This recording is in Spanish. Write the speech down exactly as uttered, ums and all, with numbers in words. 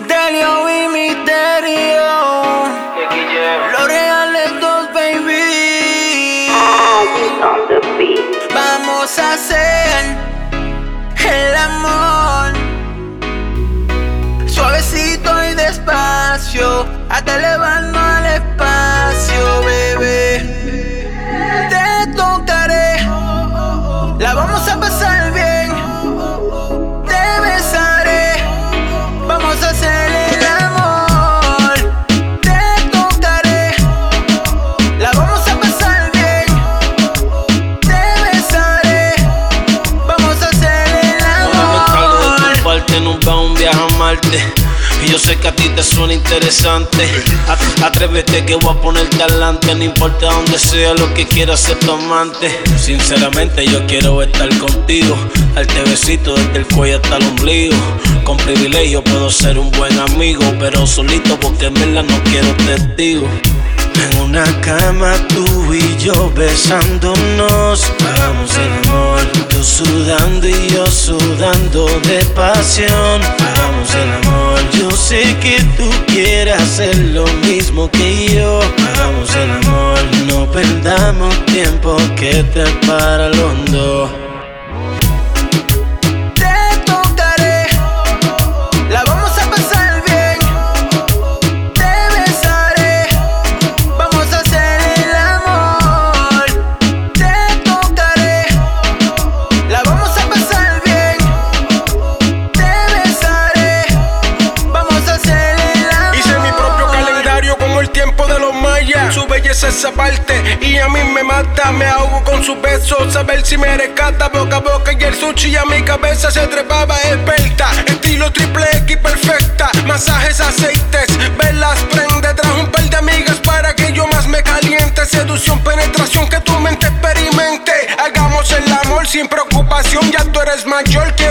Delio y Misterio, los reales dos, baby. Vamos a hacer el amor suavecito y despacio, hasta elevarnos al espacio, bebé. Te tocaré, la vamos a pasar bien. Te besaré, vamos a hacer el amor. Te tocaré, la vamos a pasar bien. Te besaré, vamos a hacer el amor. Ahora me encargo de tu parte, nos va un viaje a Marte. Y yo sé que a ti te suena interesante. Atrévete que voy a ponerte adelante. No importa donde sea, lo que quieras ser tu amante. Sinceramente yo quiero estar contigo, darte besitos desde el cuello hasta el ombligo. Con privilegio puedo ser un buen amigo, pero solito porque en verdad no quiero testigos. En una cama tú y yo besándonos, hagamos el amor. Tú sudando y yo sudando de pasión, hagamos el amor. Yo sé que tú quieres hacer lo mismo que yo, hagamos el amor. No perdamos tiempo que te para el hondo. Su belleza es aparte y a mí me mata. Me ahogo con sus besos, a ver si me rescata. Boca a boca y el sushi a mi cabeza se trepaba experta. Estilo triple X perfecta, masajes, aceites, velas, prende. Trajo un par de amigas para que yo más me caliente. Seducción, penetración, que tu mente experimente. Hagamos el amor sin preocupación, ya tú eres mayor.